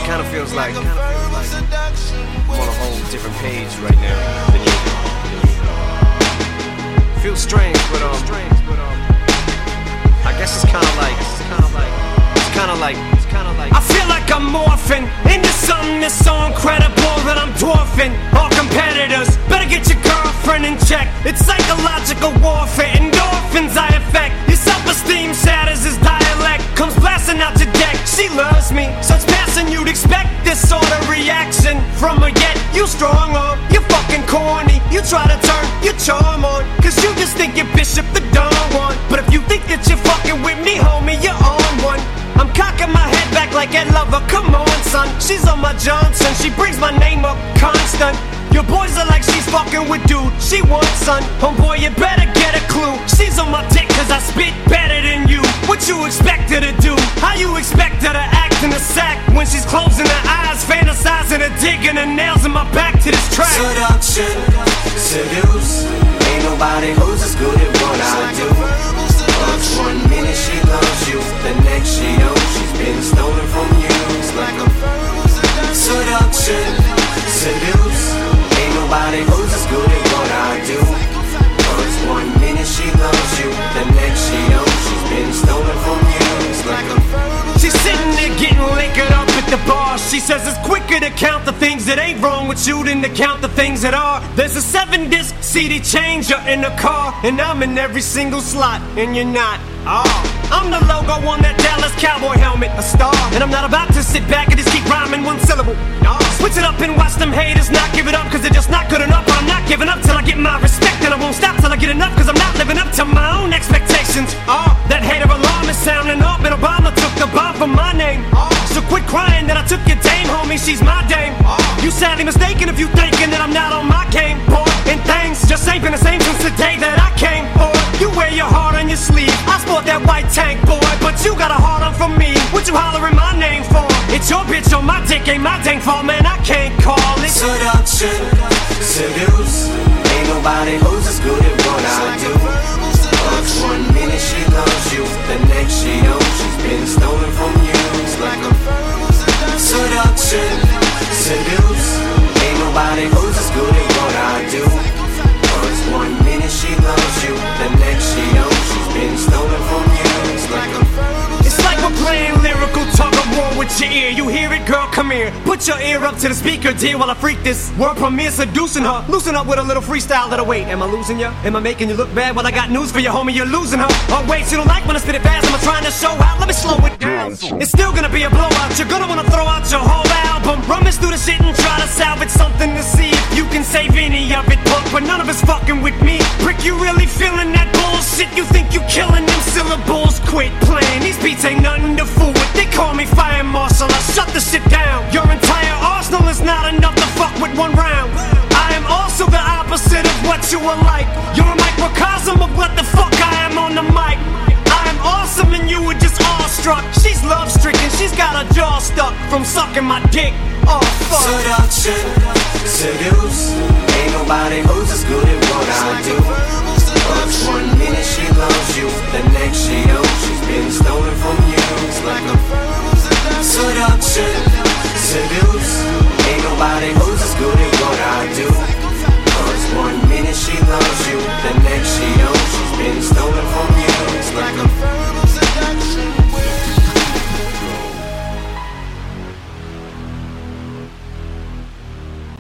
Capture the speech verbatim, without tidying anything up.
kind of feels like, kind of feels like I'm on a whole different page right now than usual. Feels strange, but um, I guess it's kind of like, it's kind of like, it's kind of like, it's kind of like. I feel like I'm morphing into something that's so incredible that I'm dwarfing all competitors. Better get your girlfriend in check. It's psychological warfare, endorphins I affect. Your self-esteem shatters his dialect, comes blasting out your deck. She loves me, such passion you'd expect this sort of reaction from her. Yet you strong arm, you fucking corny. You try to turn your charm on, cause you just think you're Bishop the Don Juan. But if you think that you're fucking with me, homie, you're on one. I'm cocking my head back like Ed Lover, come on son. She's on my Johnson, she brings my name up constant. Your boys are like she's fucking with dude, she wants son. Homeboy, you better get a clue. She's on my dick cause I spit better than you. What you expect her to do? How you expect her to act in a sack when she's closing her eyes, fantasizing her digging her nails in my back to this track? Seduction, seduce. Ain't nobody who's as good at what I do. Cause one minute she loves you, the next she knows she's been stolen from you. It's like a seduction, seduce. Ain't nobody who's as good at what I do. Cause one minute she loves you, the next she knows she's been stolen from you. It's like a she's sitting there getting liquored up at the bar. She says it's quicker to count the things that ain't wrong with you than to count the things that are. There's a seven disc C D changer in the car, and I'm in every single slot, and you're not. Oh, I'm the logo on that Dallas Cowboy helmet, a star. And I'm not about to sit back and just keep rhyming one syllable. No, switch it up and watch them haters not give it up, cause they're just not good enough. But I'm not giving up till I get my respect, and I won't stop till I get enough, cause I'm not living up to my own expectations. Oh, that hater alarm is sounding up, and Obama took the bomb from my name. Oh, so quit crying that I took your dame, homie, she's my dame. Oh, you sadly mistaken if you thinking that I'm not on my game, boy. And things just ain't been the same since the day that I came, boy. You wear your heart on your sleeve, I sport that white tank, boy, but you got a heart on for me. What you hollering my name for? It's your bitch on my dick, ain't my dang fault, man, I can't call it seduction, seduce. Ain't nobody who's as good at what I do. Cause one minute she loves you, the next she knows she's been stolen from you. It's like a seduction, seduce. Ain't nobody who's as good at what I do. Cause one minute she loves you, the next she knows she's been stolen from you. It's like a it's like we're playing lyrical tug of war with your ear. You hear it, girl, come here. Put your ear up to the speaker, dear, while I freak this world premiere seducing her. Loosen up with a little freestyle that'll wait. Am I losing ya? Am I making you look bad? Well, I got news for you, homie, you're losing her. Oh wait, you don't like when I spit it fast? Am I trying to show out? Let me slow it down. It's still gonna be a blowout. You're gonna wanna throw out your whole album. Rummage through the shit and try to salvage something to see if you can save any of it, punk. But none of it's fucking with me. Prick, you really feeling that bullshit? You think you killing them syllables? Quit playing, these beats ain't nothing to fool with. They call me Fire Marshal, I shut the shit down. Your entire arsenal is not enough to fuck with one round. I am also the opposite of what you are like. You're a microcosm of what the fuck I am on the mic. I am awesome and you were just awestruck. She's love stricken, she's got her jaw stuck from sucking my dick. Oh fuck. Seduction, seduce. Ain't nobody who's as good at what I do. Cause one minute she loves you, the next she knows she's been stolen from you. It's like a seduction, seduce.